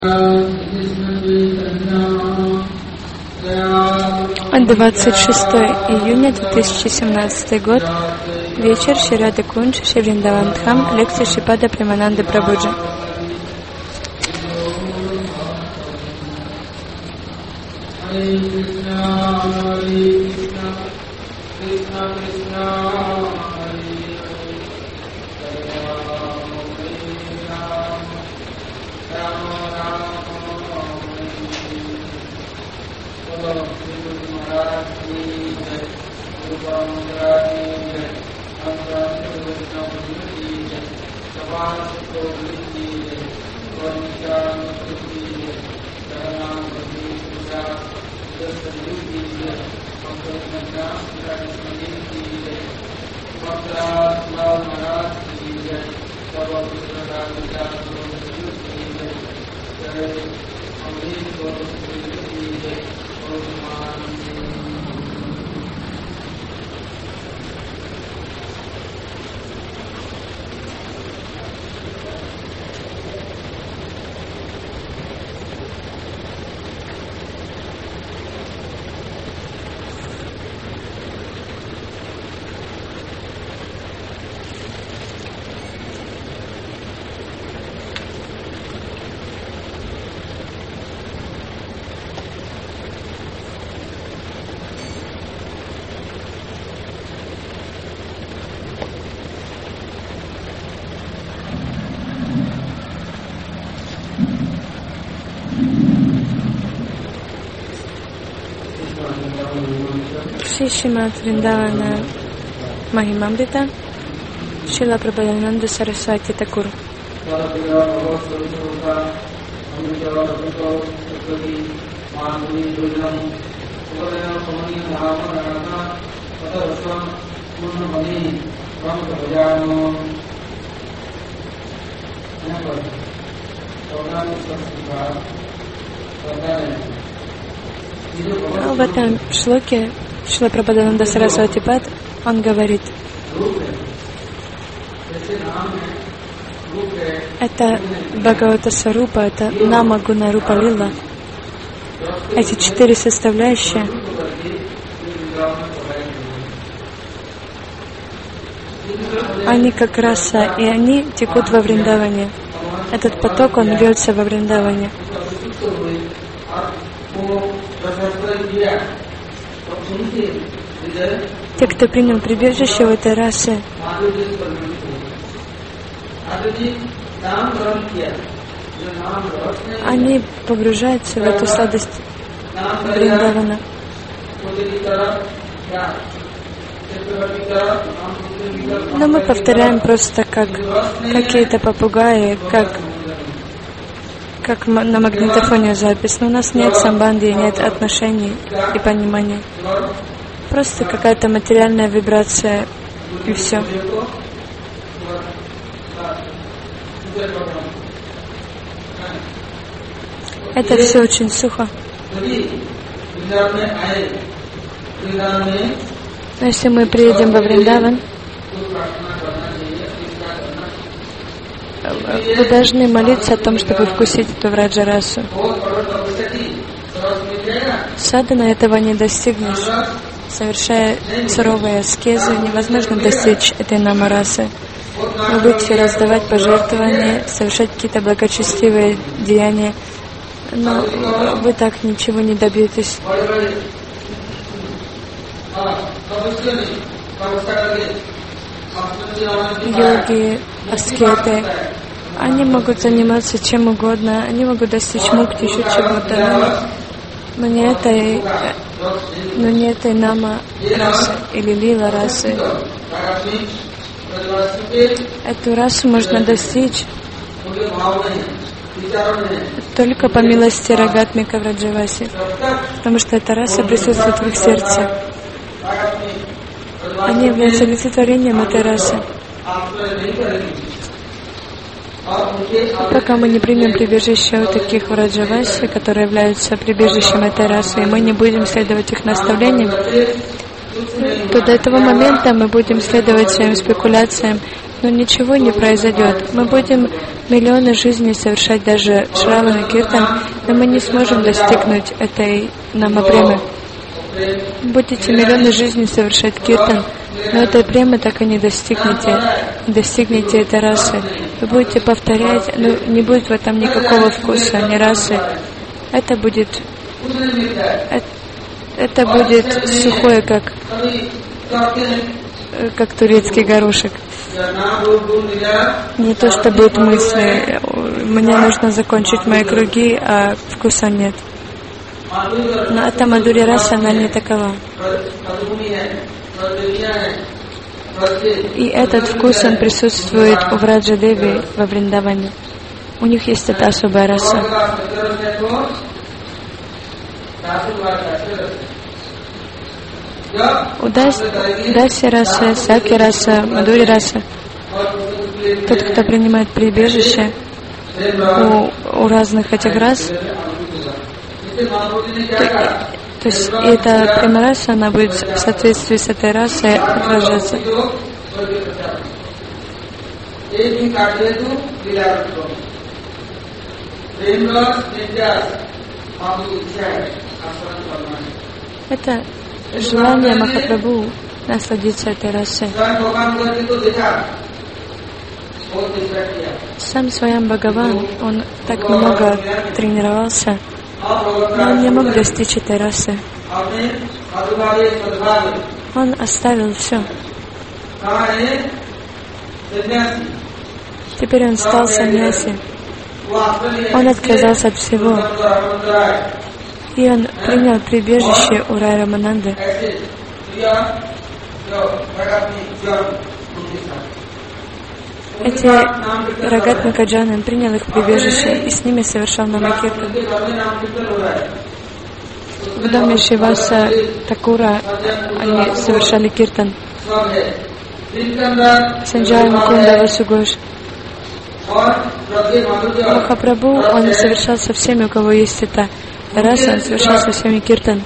26 июня 2017 год. Вечер. Шри Рада Кунж, Шри Вриндаван Дхам. Лекция Шрипада Премананды Прабхуджи. Шримад Вриндавана Махимамрита, Шрила Прабхупада Сарасвати Такур. В этом шлоке Шрила Прабхупада Сарасвати Пад, он говорит, это Бхагавата Сарупа, это Нама Гуна Рупа Лила. Эти четыре составляющие они как раса, и они текут во Вриндаване. Этот поток, он льется во Вриндаване. Те, кто принял прибежище в этой расе, они погружаются в эту сладость Вриндавана. Но мы повторяем просто как какие-то попугаи, как на магнитофоне запись. Но у нас нет самбанди, нет отношений и понимания. Просто какая-то материальная вибрация, и все. Это все очень сухо. Но если мы приедем во Вриндаван, вы должны молиться о том, чтобы вкусить эту враджа-расу. Садхана этого не достигнешь. Совершая суровые аскезы, невозможно достичь этой намарасы. Вы будете раздавать пожертвования, совершать какие-то благочестивые деяния, но вы так ничего не добьетесь. Йоги, аскеты, они могут заниматься чем угодно, они могут достичь мукти, еще чего-то, но не этой нама расы или лила расы. Эту расу можно достичь только по милости Рагатмика Враджаваси, потому что эта раса присутствует в их сердце. Они являются олицетворением этой расы. Пока мы не примем прибежище у таких Враджаваси, которые являются прибежищем этой расы, и мы не будем следовать их наставлениям, то до этого момента мы будем следовать своим спекуляциям, но ничего не произойдет. Мы будем миллионы жизней совершать даже Шравана Киртан, но мы не сможем достигнуть этой намапремы. Будете миллионы жизней совершать Киртан, но этой премы так и не достигнете этой расы. Вы будете повторять, но не будет в этом никакого вкуса, ни расы. Это будет сухое, как турецкий горошек. Не то, что будут мысли, мне нужно закончить мои круги, а вкуса нет. Но эта Мадхурья раса, она не такова. И этот вкус, он присутствует у Враджа Деви во Вриндаване. У них есть эта особая раса. У Даси раса, Саки раса, Мадхури раса. Тот, кто принимает прибежище у разных этих рас, то есть эта према-раса, она будет в соответствии с этой расой отражаться. Это желание Махапрабху насладиться этой расой. Сам Сваям Бхагаван, он так много тренировался, но он не мог достичь этой расы. Он оставил все. Теперь он стал саньяси. Он отказался от всего. И он принял прибежище у Рай Рамананды. Эти Рагат Макаджан, он принял их прибежище и с ними совершал намакиртан. В доме Шиваса Такура они совершали киртан. Санджай Мукунда Васугош. Махапрабху, он совершал со всеми, у кого есть эта раса, он совершал со всеми киртан.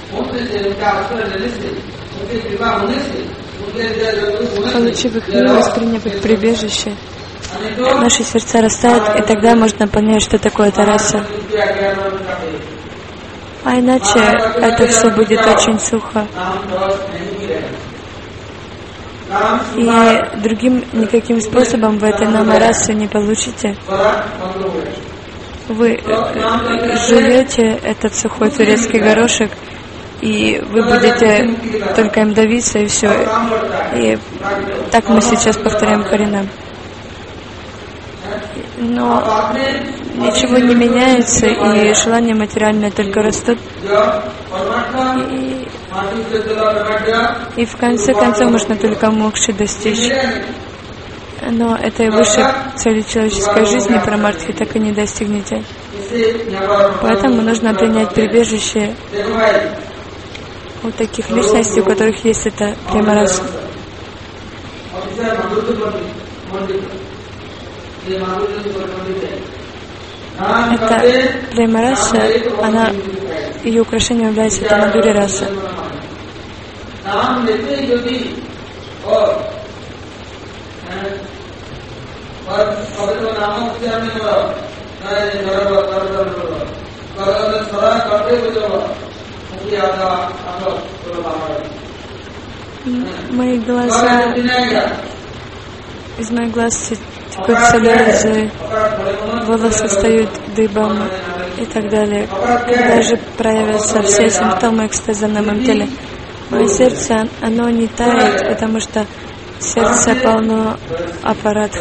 Получив их милость, приняв их прибежище, наши сердца растают, и тогда можно понять, что такое эта раса. А иначе это все будет очень сухо. И другим никаким способом вы этой намарасы не получите. Вы жуете этот сухой турецкий горошек, и вы будете только им давиться, и все. И так мы сейчас повторяем Харинам. Но ничего не меняется, и желания материальные только растут. И в конце концов можно только мокши достичь. Но этой высшей цели человеческой жизни прамартхи так и не достигнете. Поэтому нужно принять прибежище у таких личностей, у которых есть эта према-раса. Эта према-раса, она, ее украшением является эта Мадхурья-раса. Мои глаза, из моих глаз текут слезы, волосы встают дыбом и так далее. Даже проявятся все симптомы экстаза на моем теле. Мое сердце, оно не тает, потому что сердце полно аппаратов.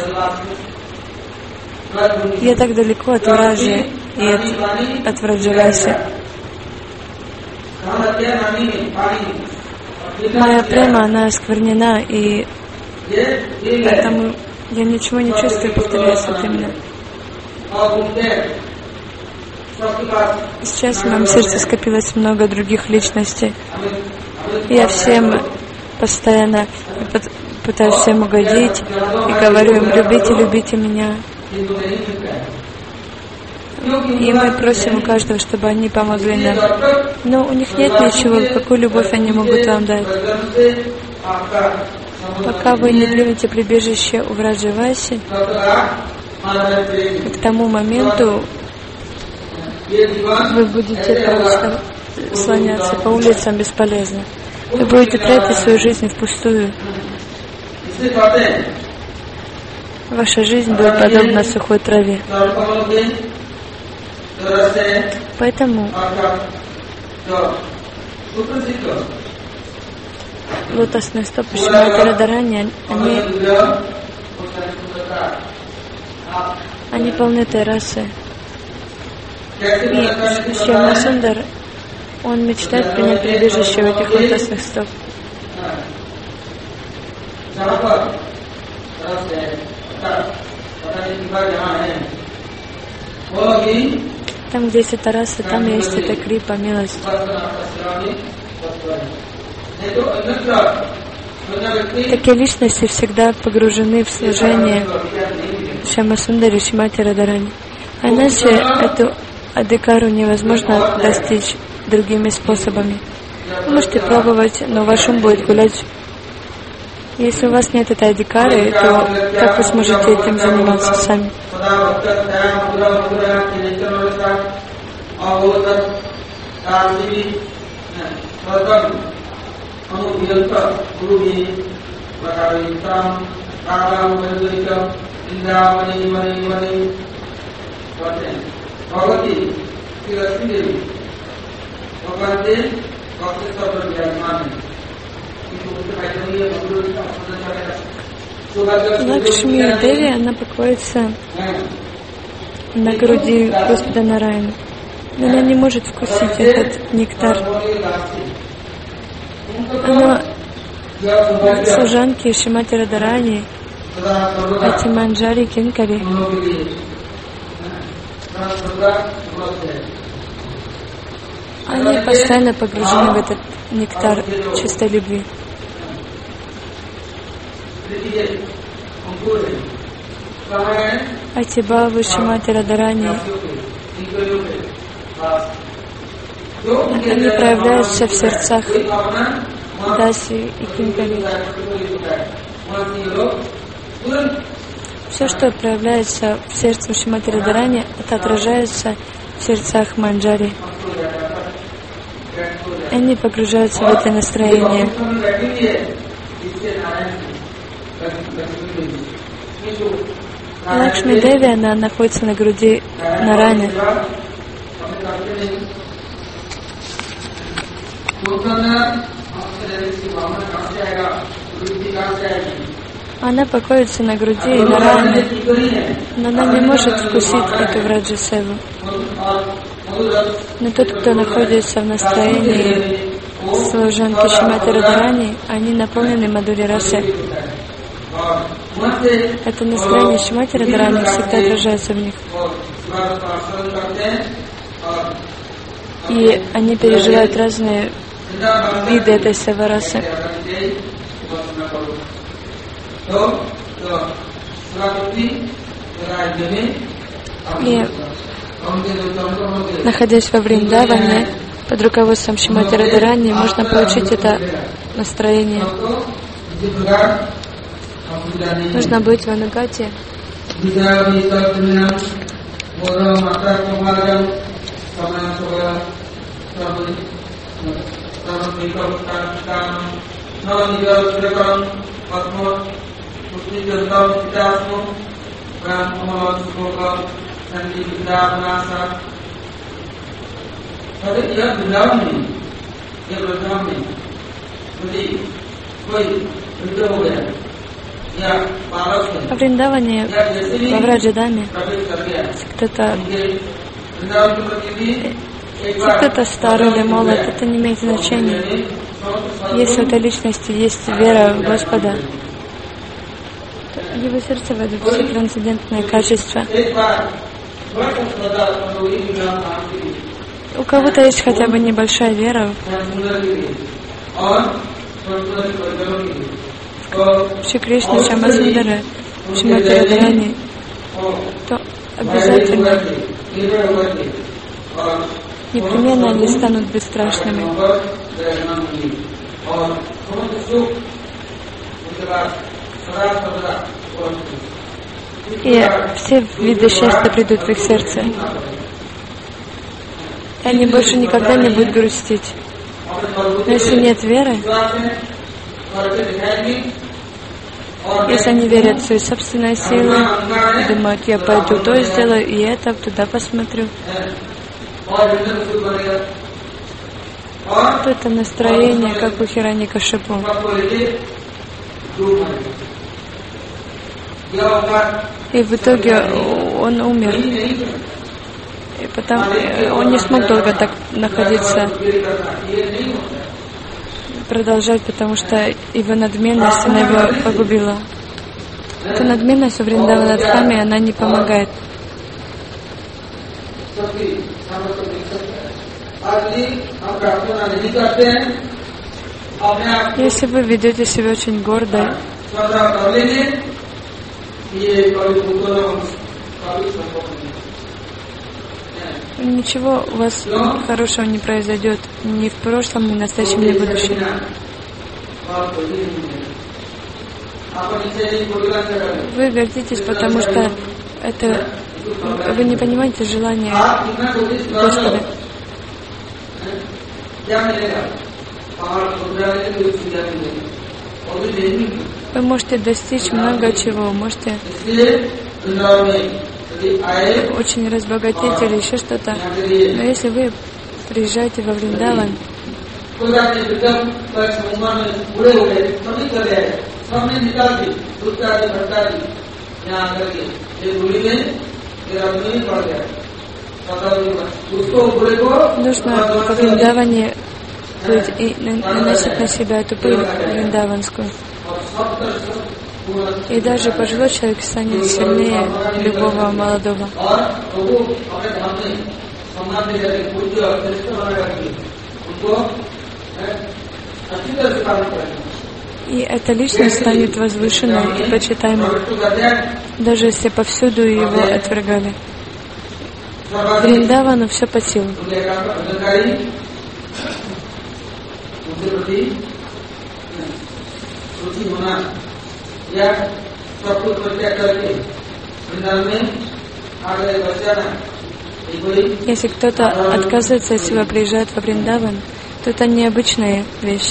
Я так далеко от Враджи и от Враджаваси. Моя према, она осквернена, и поэтому я ничего не чувствую, повторяется вот именно. Сейчас в моем сердце скопилось много других личностей. Я всем постоянно пытаюсь всем угодить и говорю им: любите, любите меня. И мы просим у каждого, чтобы они помогли нам. Но у них нет ничего, какую любовь они могут вам дать. Пока вы не примете прибежище у Враджаваси, к тому моменту вы будете просто слоняться по улицам бесполезно. Вы будете тратить свою жизнь впустую. Ваша жизнь будет подобна сухой траве. Поэтому лотосные стопы Шримати Радхарани, они полны террасы. И Шьяма Сундар, он мечтает принять прибежище в этих лотосных стоп. Там, где есть эта раса, там есть эта крипа, милость. Такие личности всегда погружены в служение Шьяма Сундари, Шримати Радхарани. А иначе эту адхикару невозможно достичь другими способами. Вы можете пробовать, но ваш ум будет гулять. Если у вас нет этой адхикары, то как вы сможете этим заниматься сами? Лакшми Деви, она покоится на груди Господа Нараяна. Но она не может вкусить этот нектар. Она служанки Шримати Радхарани, эти манджари, кинкари. Они постоянно погружены в этот нектар чистой любви. Атибавы Шримати Радхарани, они проявляются в сердцах Даси и Кинкари. Все, что проявляется в сердце Шримати Радхарани, это отражается в сердцах манджари. Они погружаются в это настроение. Лакшми Деви, она находится на груди Нараяны. Она покоится на груди Нараяны, но она не может вкусить эту Враджа-севу. Но тот, кто находится в настроении служанки Шримати Радхарани, они наполнены Мадхури-расой. Это настроение Шримати Радхарани всегда отражается в них. И они переживают разные виды этой севарасы. И находясь во Вриндаване, под руководством Шримати Радхарани, можно получить это настроение. Нужно быть в Анугате. В Вриндаване, во Враджадаме, кто-то старый или молод, это не имеет значения. Если у этой личности есть вера в Господа, то его сердце войдет все трансцендентные качества. У кого-то есть хотя бы небольшая вера в Шри Кришну, Шьяма Сундара, Шримати Радхарани, то обязательно непременно они станут бесстрашными. И все виды счастья придут в их сердце. И они больше никогда не будут грустить. Но если нет веры, если они верят в свои собственные силы, и думают, я пойду то сделаю, и это, туда посмотрю, то это настроение, как у Хираньякашипу. И в итоге он умер. И потом он не смог долго так находиться, продолжать, потому что его надменность, она его погубила. Эта надменность у Вриндаванадхами, она не помогает. Если вы ведете себя очень гордо, ничего у вас хорошего не произойдет ни в прошлом, ни в настоящем, ни в будущем. Вы гордитесь, потому что это вы не понимаете желания Господа. Вы можете достичь много чего, можете очень разбогатеть или еще что-то. Но если вы приезжаете во Вриндаван, нужно во Вриндаване быть и наносить на себя эту пыль вриндаванскую. И даже пожилой человек станет сильнее любого молодого. И эта личность станет возвышенной и почитаемой, даже если повсюду его отвергали. Вриндавану все по силам. Если кто-то отказывается от себя, приезжает во Вриндаван, то это необычная вещь.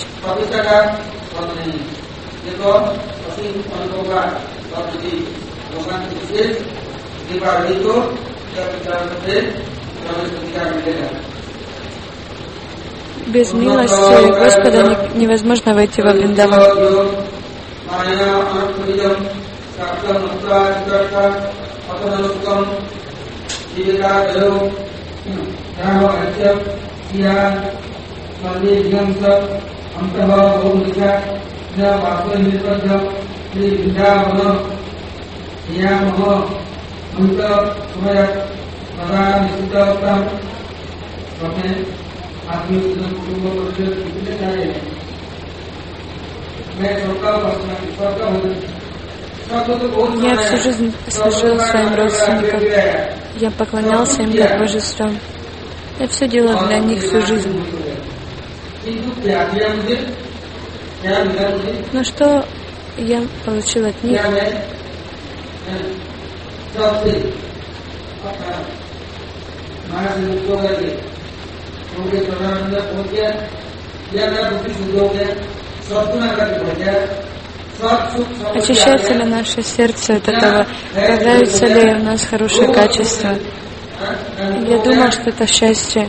Без милости Господа невозможно войти во Вриндаван. Я всю жизнь служил своим родственникам. Я поклонялся им как божествам. Я все делал для них всю жизнь. Но что я получил от них? Очищается ли наше сердце от этого? Появляются ли у нас хорошие качества? Я думал, что это счастье.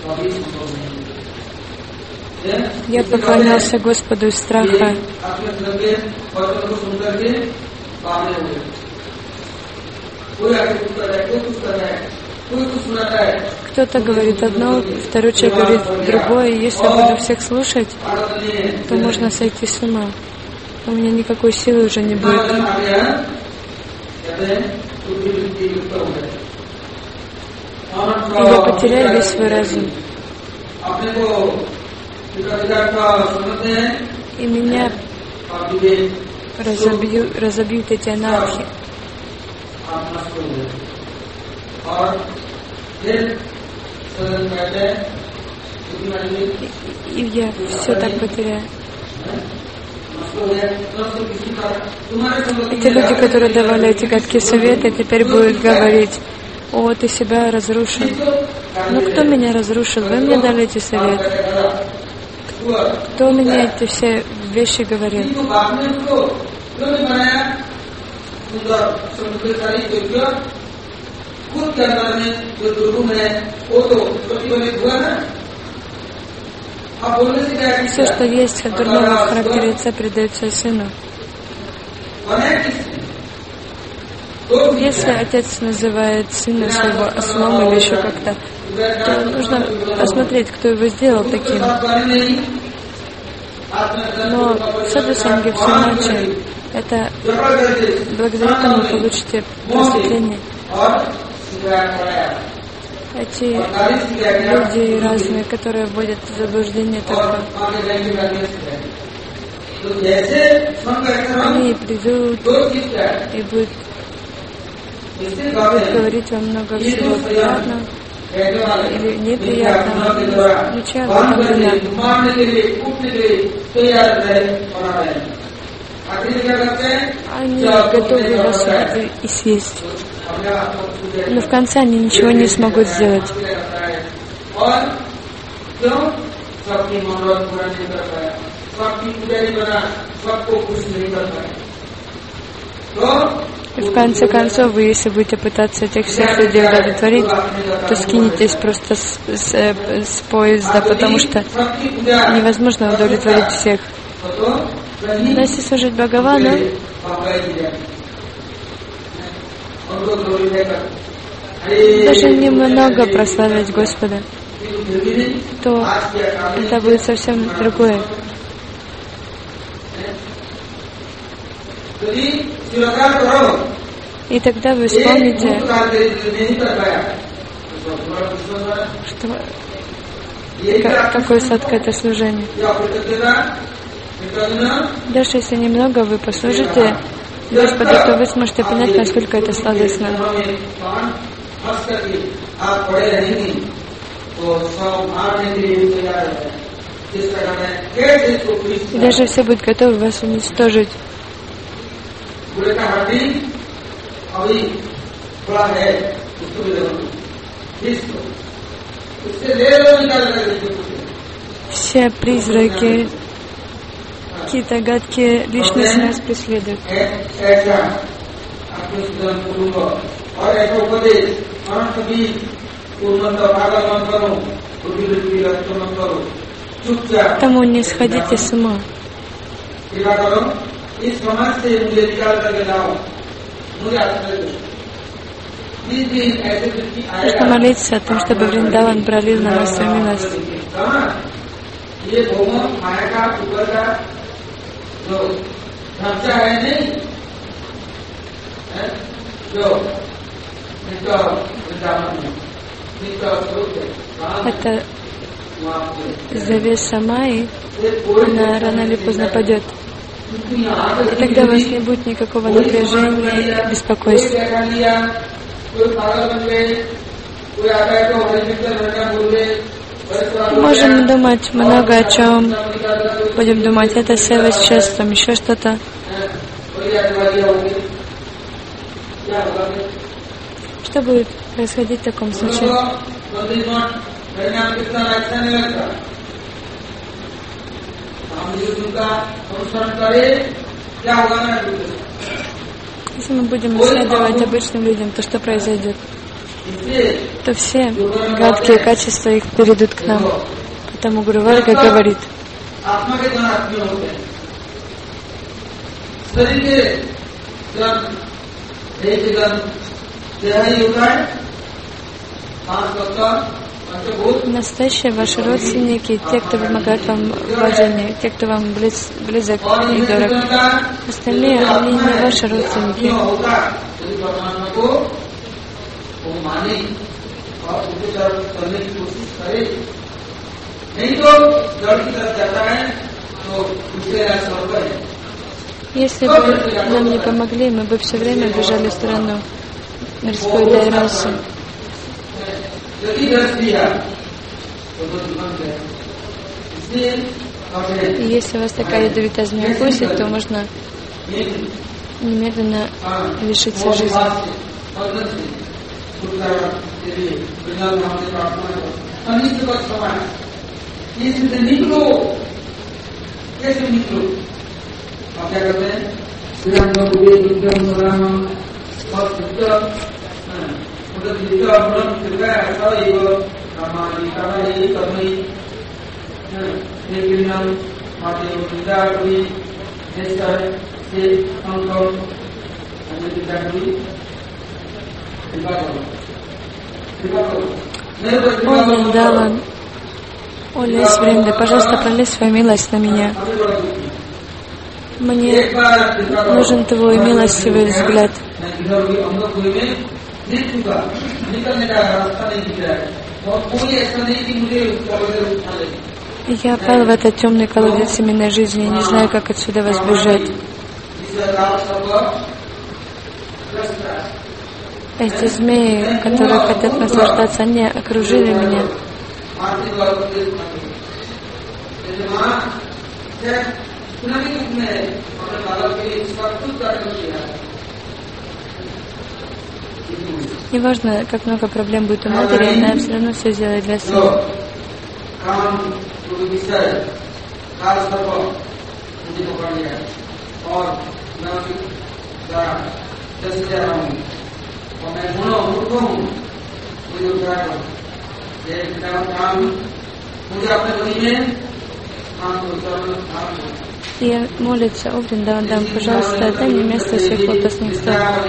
Я поклонялся Господу из страха. Кто-то говорит одно, второй человек говорит другое. И если я буду всех слушать, то можно сойти с ума. У меня никакой силы уже не будет. И я потеряю весь свой разум. И меня разобьют эти анархи. И я все так потеряю. Эти люди, которые давали эти гадкие советы, теперь будут говорить: «О, ты себя разрушил». Но кто меня разрушил? Вы мне дали эти советы. Кто мне эти все вещи говорил? Все, что есть от дурного характера отца, передается сыну. Если отец называет сына своего ослом или еще как-то, то нужно посмотреть, кто его сделал таким. Но саду-санги все иначе. Это благодаря тому вы получите просветление. Эти люди разные, которые вводят в заблуждение только, они придут и будут говорить вам много всего приятного или неприятного. Ничего об этом не надо. Они готовы вас убить и съесть. Но в конце они ничего не смогут сделать. И в конце концов, вы, если будете пытаться этих всех людей удовлетворить, то скинетесь просто с поезда, потому что невозможно удовлетворить всех. Но если служить Бхагавану, даже немного прославить Господа, то это будет совсем другое. И тогда вы вспомните, что какое сладкое это служение. Даже если немного вы послужите Господу, то вы сможете понять, насколько это сладостно. И даже все будут готовы вас уничтожить. Все призраки, какие-то гадкие личности нас преследуют. Тому не сходите с ума. Нужно молиться о том, чтобы Вриндаван пролил на нас свою милость. Это завеса Майи, она рано или поздно падет. И тогда у вас не будет никакого напряжения и беспокойства. Можем думать много о чем. Будем думать, это сева сейчас, там еще что-то. Что будет происходить в таком случае? Если мы будем следовать обычным людям, то что произойдет? То все гадкие качества их перейдут к нам. Потому Гуру Варга говорит: настоящие ваши родственники, те, кто помогает вам в баджане, те, кто вам близок и дорог. Остальные, они не ваши родственники. Если бы нам не помогли, мы бы все время бежали в сторону мирской расы. И если вас такая ядовитая змея укусит, то можно немедленно лишиться жизни. О, Вриндаван, о лес Вринды, пожалуйста, пролей свою милость на меня. Мне нужен Твой милостивый взгляд. Я пал в этот темный колодец семейной жизни и не знаю, как отсюда возбежать. Эти змеи, которые хотят наслаждаться, они окружили меня. Неважно, как много проблем будет у матери, она все равно все сделает для сына. И молится: о Вриндаван, пожалуйста, дай мне место в своих лотосных стопах.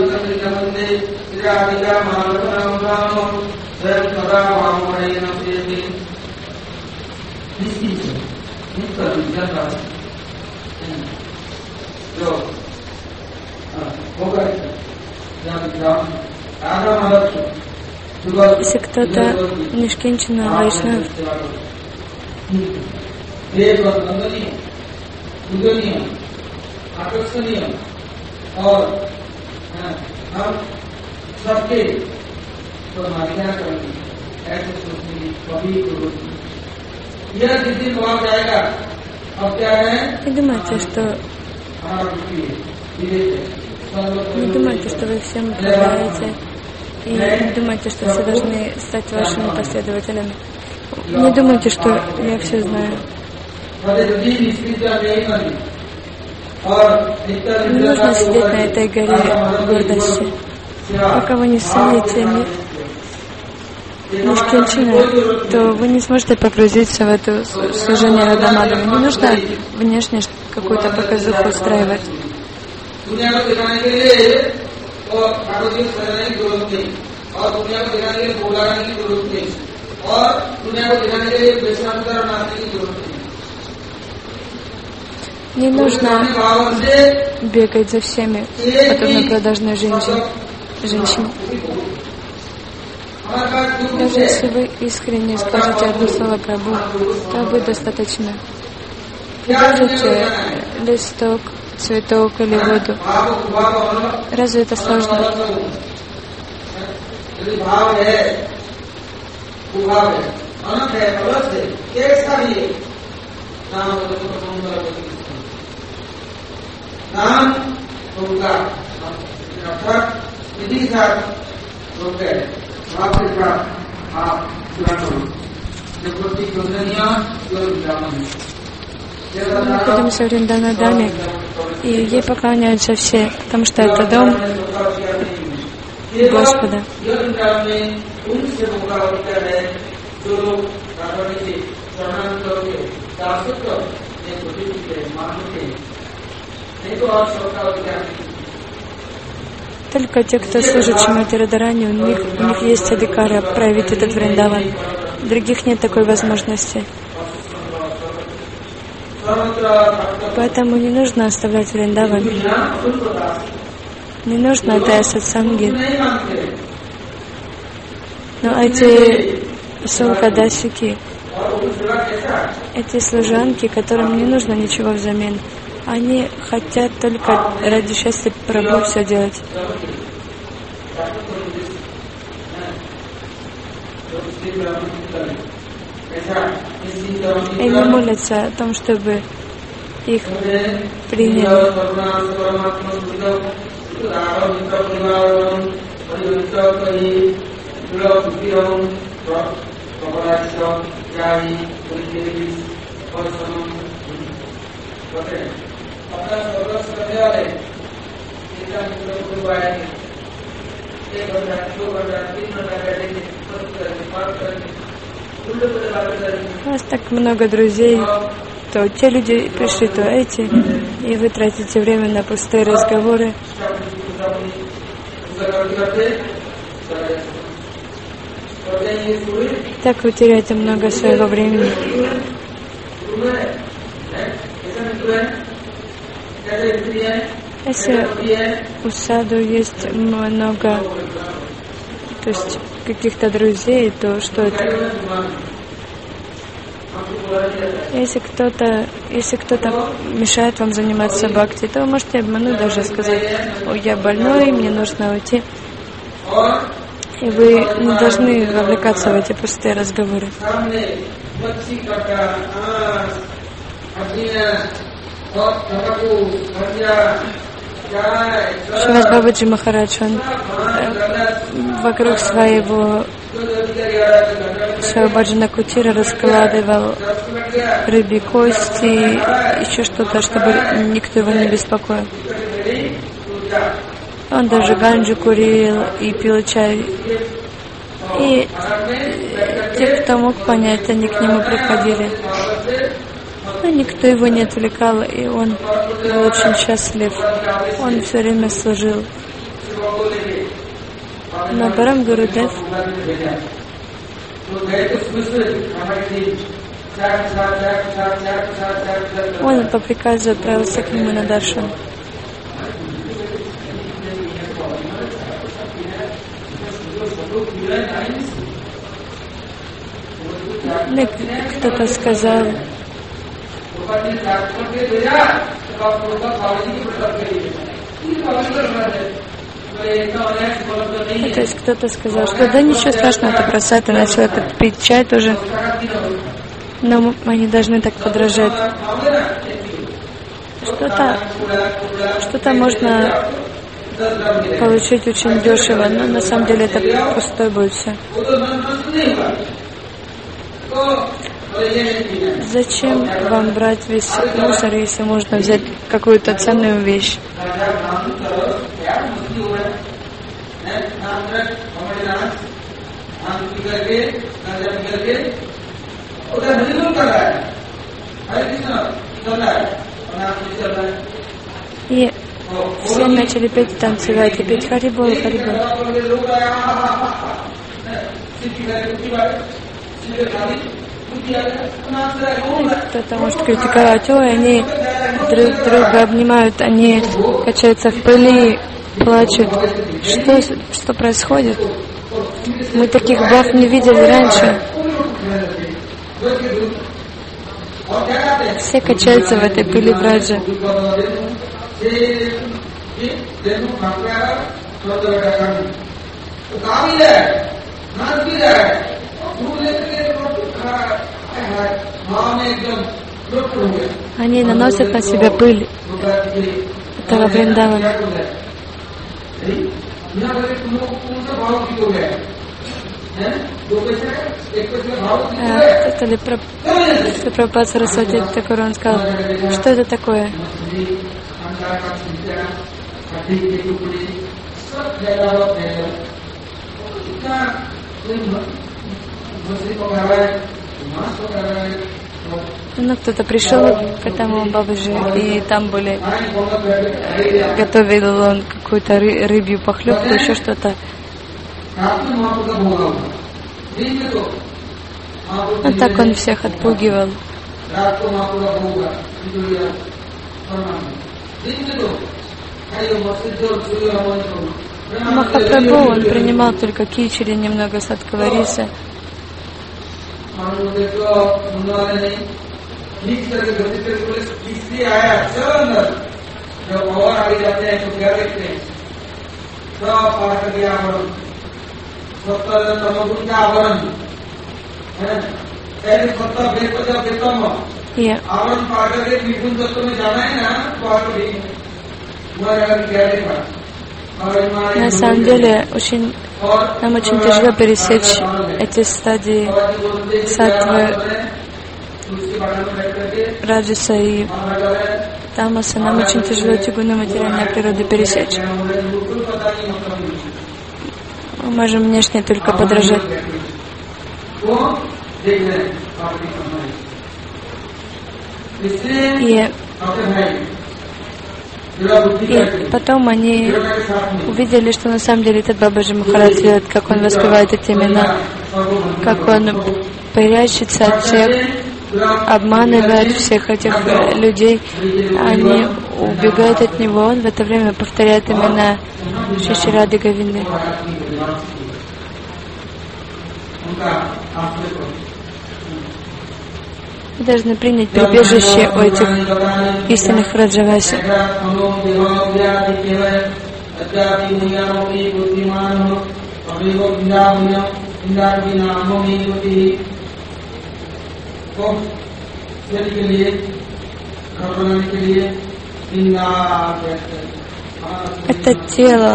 Если кто-то Нишкинчана Вайшнав, не думайте, что вы всем управляете, и не думайте, что все должны стать вашими последователями. Не думайте, что я все знаю. Не нужно сидеть на этой горе гордости. Пока вы не станете Нишкинчана, то вы не сможете погрузиться в это служение Радамадхаве. Не нужно внешне какую-то показуху устраивать. Не нужно бегать за всеми, подобно продажной женщине. Даже если вы искренне скажете одно слово Прабху, то будет достаточно. Предложите листок, цветок или воду. Разве это сложно? Мы находимся в Вриндаване, и ей поклоняются все, потому что это дом Господа. Только те, кто служит Шримати Радхарани, у них есть адхикара проявить этот Вриндаван. Других нет такой возможности. Поэтому не нужно оставлять Вриндаван. Не нужно этой сатсанги. Но эти сулкадасики, эти служанки, которым не нужно ничего взамен, они хотят только ради счастья Прабху все делать. И не молятся о том, чтобы их приняли. У вас так много друзей, то те люди пришли, то эти, и вы тратите время на пустые разговоры. Так вы теряете много своего времени. Если у саду есть много, то есть каких-то друзей, то что это? Если кто-то мешает вам заниматься бхакти, то вы можете обмануть, даже сказать: «Ой, я больной, мне нужно уйти». И вы не должны вовлекаться в эти пустые разговоры. Шримад Бабаджи Махарадж, он вокруг своего баджана кутира раскладывал рыбьи кости, еще что-то, чтобы никто его не беспокоил. Он даже ганджу курил и пил чай. И те, кто мог понять, они к нему приходили. Но никто его не отвлекал, и он был очень счастлив. Он все время служил. Но Парам Гурудев он по приказу отправился к нему на даршан. Кто-то сказал: то есть кто-то сказал, что да ничего страшного, это просад, и начал этот пить чай тоже. Но мы не должны так подражать. Что-то можно получить очень дешево, но на самом деле это пустой будет все. Зачем вам брать весь мусор, если можно взять какую-то ценную вещь? И все начали петь, танцевать и петь Харибол, Харибол. Кто-то может критиковать: ой, они друг друга обнимают, они качаются в пыли, плачут. Что происходит? Мы таких баб не видели раньше. Все качаются в этой пыли браджа. Они наносят на себя пыль этого Вриндавана. Это ли Прабхупад Сарасвати Такур, он сказал: что это такое? Ну, кто-то пришел к этому Бабаджи, и там были, готовил он какую-то рыбью похлебку, еще что-то. Вот так он всех отпугивал. Махапрабху, он принимал только кичери, немного сладкого риса. И на самом деле нам очень тяжело пересечь эти стадии саттвы, раджаса и тамаса. Нам очень тяжело тигуну материальной природы пересечь. Мы можем внешне только подражать. И потом они увидели, что на самом деле этот Бабаджи Махарадж делает, как он воспевает эти имена, как он прячется от всех, обманывает всех этих людей. Они убегают от него, он в это время повторяет имена Шри Рады Говинды. Мы должны принять прибежище у этих истинных Враджаваси. Это тело.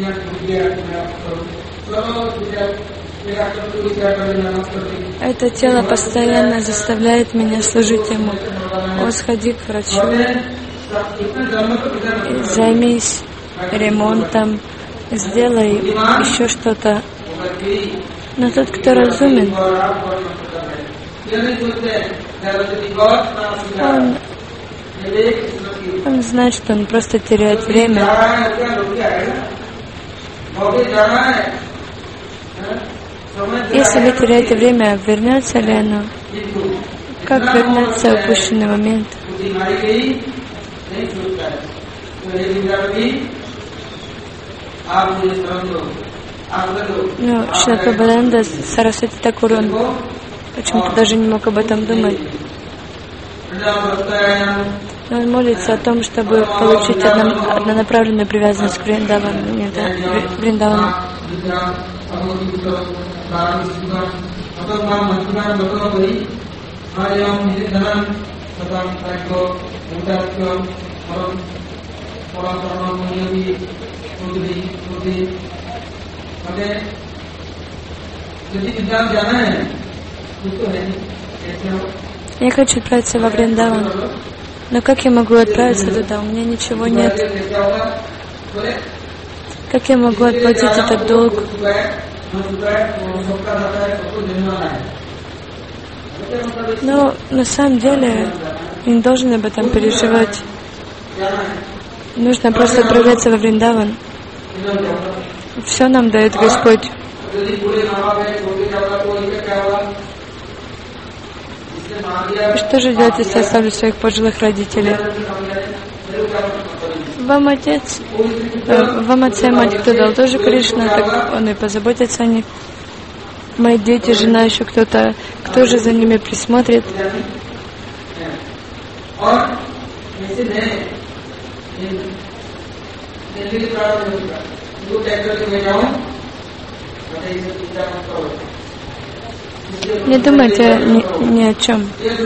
Это тело постоянно заставляет меня служить ему. О, сходи к врачу, займись ремонтом, сделай еще что-то. Но тот, кто разумен, он знает, что он просто теряет время. Если вы теряете время, вернется ли оно? Как вернется упущенный момент? Ну, Шрила Прабхупада Сарасвати Такур, он почему-то даже не мог об этом думать. Но он молится о том, чтобы получить однонаправленную привязанность к Вриндавану. Я хочу отправиться во Вриндаван, но как я могу отправиться туда? У меня ничего нет. Как я могу отплатить этот долг? Но на самом деле не должен об этом переживать. Нужно просто отправляться во Вриндаван. Все нам дает Господь. Что же делать, если я оставлю своих пожилых родителей? Вам отец, вам отца и мать кто дал? Тоже Кришна, так он и позаботится о них. Мои дети, жена, еще кто-то, кто же за ними присмотрит? Не думайте ни о чем.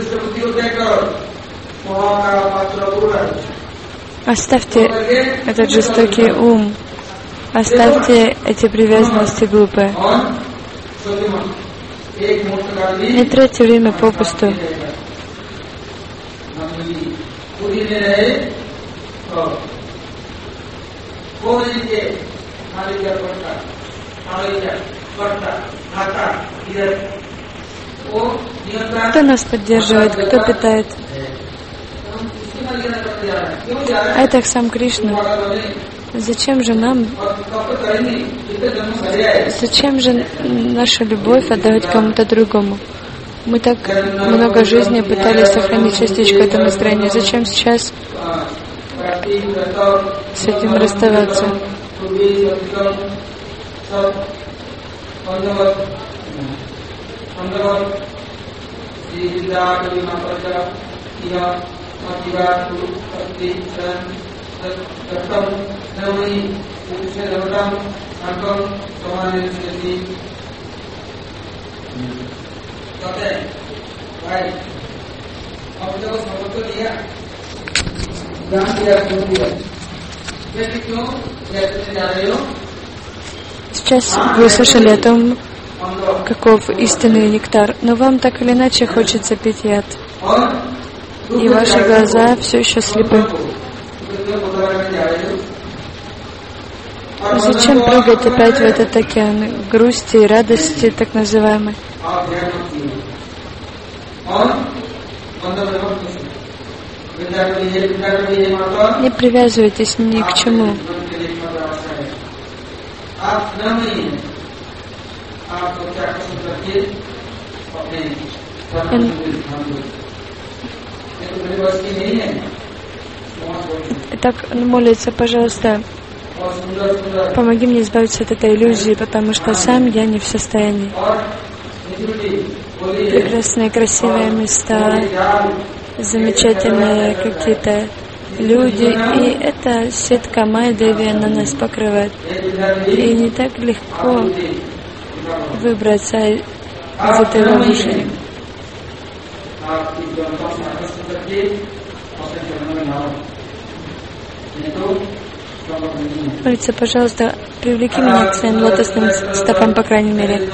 Оставьте этот жестокий ум. Оставьте эти привязанности глупые. Не тратьте время попусту. Кто нас поддерживает, кто питает? А это сам Кришна. Зачем же нам, зачем же наша любовь отдавать кому-то другому? Мы так много жизни пытались сохранить частичку этого настроения. Зачем сейчас с этим расставаться? Сейчас вы слышали о том, каков истинный нектар, но вам так или иначе хочется пить яд, и ваши глаза все еще слепы. Зачем прыгать опять в этот океан грусти и радости, так называемой? Не привязывайтесь ни к чему. Итак, он молится, пожалуйста, помоги мне избавиться от этой иллюзии, потому что сам я не в состоянии. Прекрасные, красивые места, замечательные какие-то люди, и эта сетка Майя-Деви, она нас покрывает. И не так легко выбраться из этой ловушки. Молится, пожалуйста, привлеки меня к своим лотосным стопам, по крайней мере.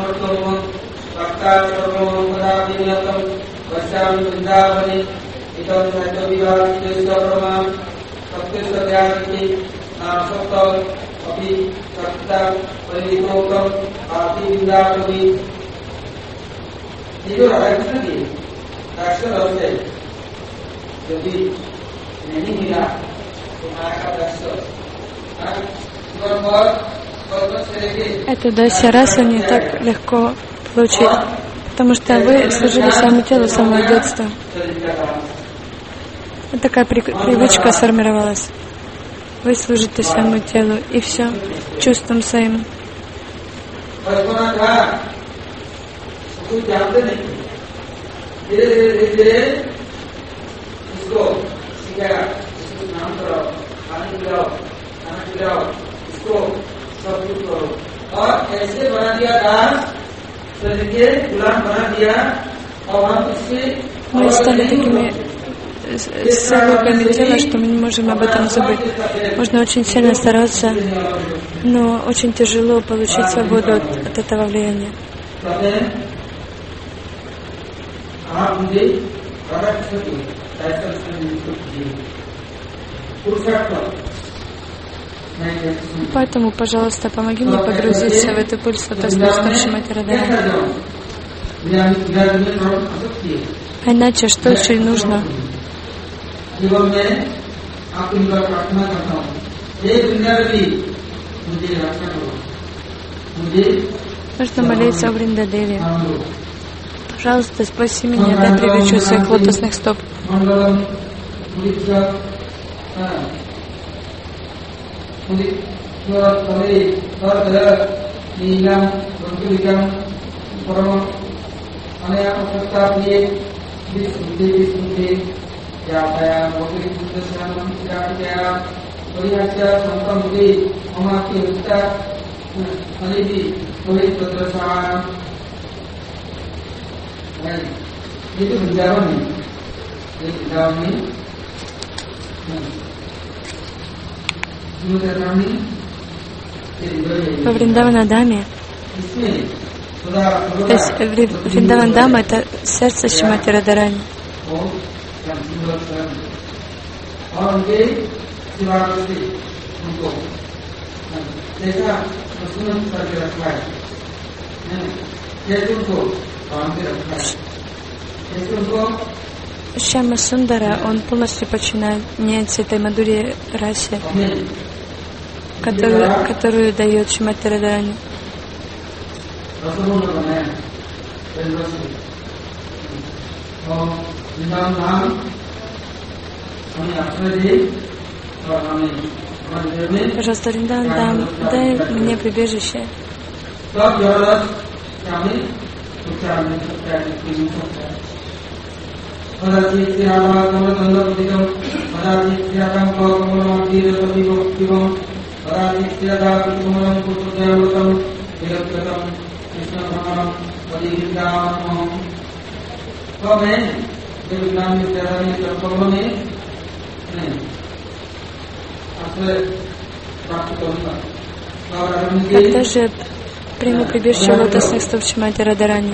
Эту дасья расу не так легко получить, потому что вы служили своему телу с самого детства. Вот такая привычка сформировалась. Вы служите своему телу, и все, чувством своим. Мы стали такими слугами тела, что мы не можем об этом забыть. Можно очень сильно стараться, но очень тяжело получить свободу от этого влияния. Поэтому, пожалуйста, помоги мне погрузиться в эту пыль лотосных стоп Шримати Радхарани. А иначе что еще нужно? Нужно молиться о Вриндадеве. Пожалуйста, спаси меня, дай привлечу своих лотосных стоп. Во Вриндаванадаме, то есть Вриндавандама — это сердце Шримати Радхарани. Шьяма Сундара, он полностью подчиняется этой Мадхурья расе, которую дает Шримати Радхарани. Пожалуйста, Вриндаван, дай мне прибежище. Когда же приму прибежище лотосных стоп Шримати Радхарани?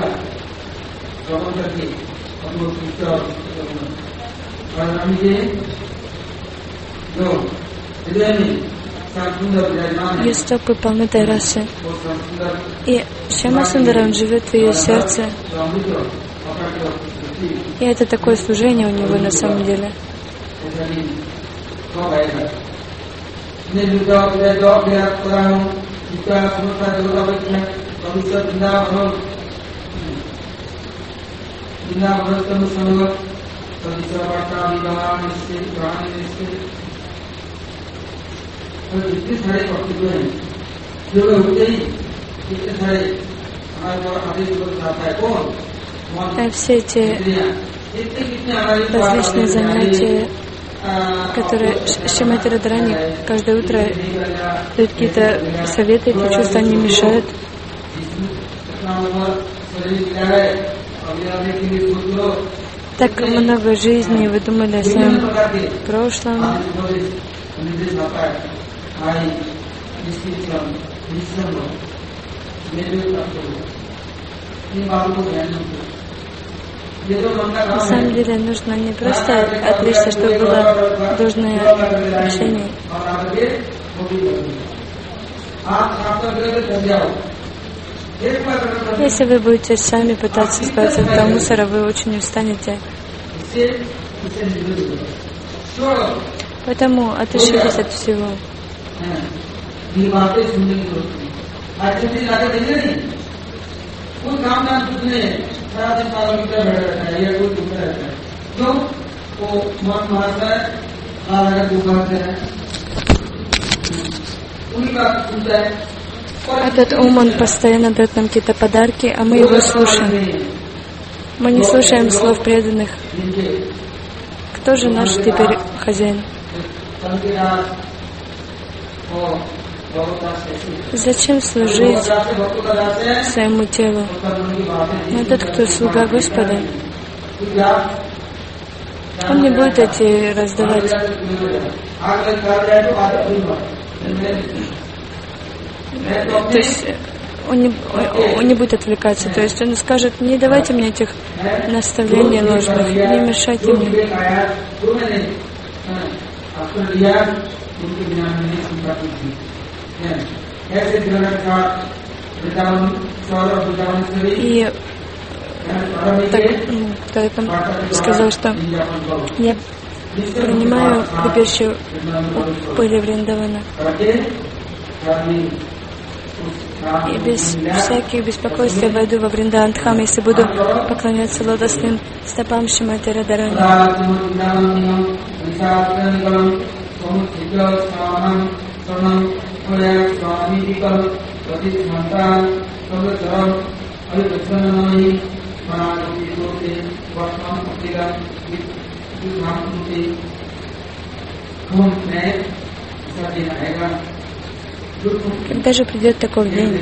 Ее стопы полны расы. И Шьяма Сундарам живет в ее сердце. И это такое служение у него на самом деле. А все эти различные занятия, которые Шримати Радхарани каждое утро дают какие-то советы, эти чувства не мешают. Так много жизни вы думали о своем прошлом. На самом деле нужно не просто отвлечься, чтобы было должное общение. Если вы будете сами пытаться избавиться от этого мусора, вы очень устанете. Поэтому отошитесь от всего. Этот ум, он постоянно дает нам какие-то подарки, а мы его слушаем. Мы не слушаем слов преданных. Кто же наш теперь хозяин? Зачем служить своему телу? Но тот, кто слуга Господа, он не будет эти раздавать. То есть он не будет отвлекаться. То есть он скажет: не давайте мне этих наставлений ложных, не мешайте мне. И так, кто сказал, что я принимаю прибежище в пыли Вриндавана. И без всяких беспокойств я войду во Вриндаван-дхам, если буду поклоняться лотосным стопам Шримати Радхарани. Когда же придет такой день?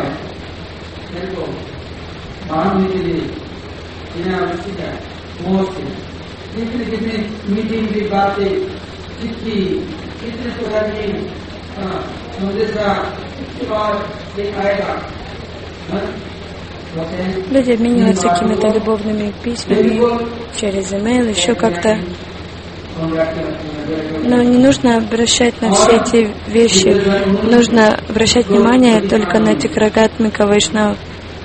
Люди обмениваются какими-то любовными письмами через email, еще как-то. Но не нужно обращать на все эти вещи. Нужно обращать внимание только на этих рагатмика вайшнавов.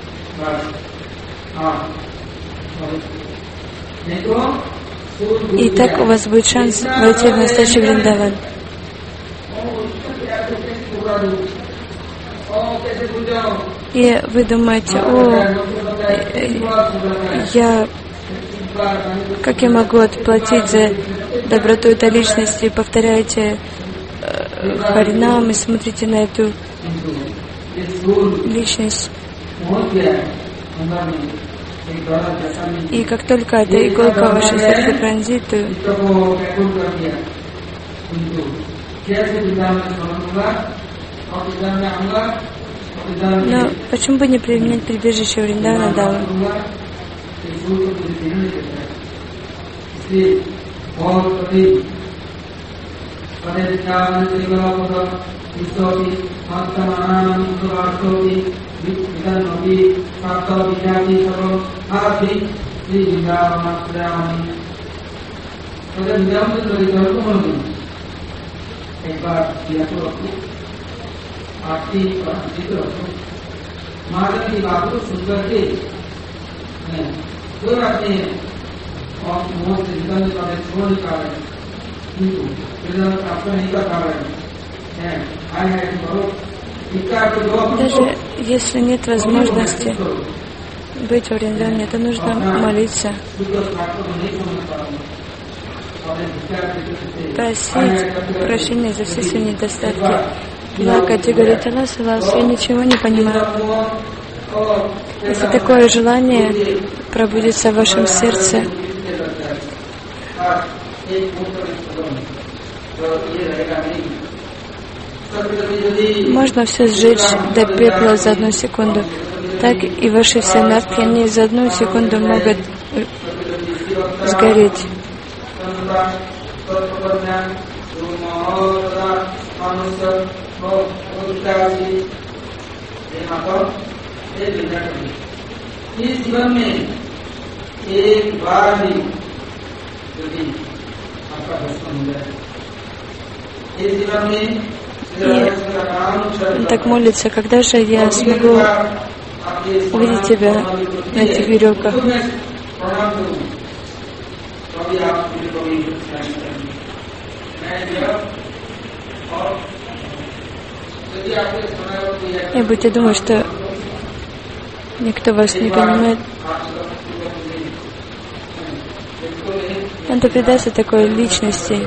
И так у вас будет шанс войти в настоящий Вриндаван. И вы думаете: как я могу отплатить за доброту этой личности? Повторяйте Харинам и смотрите на эту личность. И как только эта иголка ваше сердце пронзит, но почему бы не применять прибежище Вриндавана Дамы? एक बार दिया तो आरती तो महाराज की बात को सुनकर के दो आते हैं और मुंह से निकलने वाले छोड़ नहीं पा रहे किंतु आपको नहीं कर पा रहे हैं даже если нет возможности быть в Вриндаване, то нужно молиться, просить прощения за все свои недостатки, плакать и говорить: Аллах, я ничего не понимаю. Если такое желание пробудится в вашем сердце, можно все сжечь до пепла за 1 секунду. Так и ваши все натки, они за 1 секунду могут сгореть. И так молится: когда же я смогу увидеть тебя на этих веревках? И будете думать, что никто вас не понимает. Он предастся такой личности.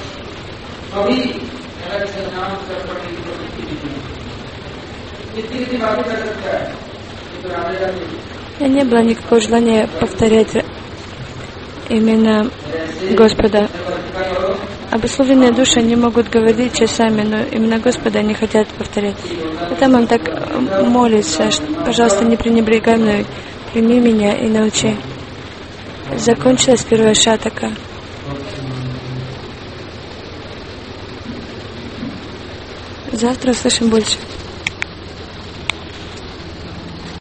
И не было никакого желания повторять именно Господа. Обусловленные души не могут говорить часами, но именно Господа они хотят повторять. Поэтому он так молится: пожалуйста, не пренебрегай мной, прими меня и научи. Закончилась первая шатака. Завтра услышим больше.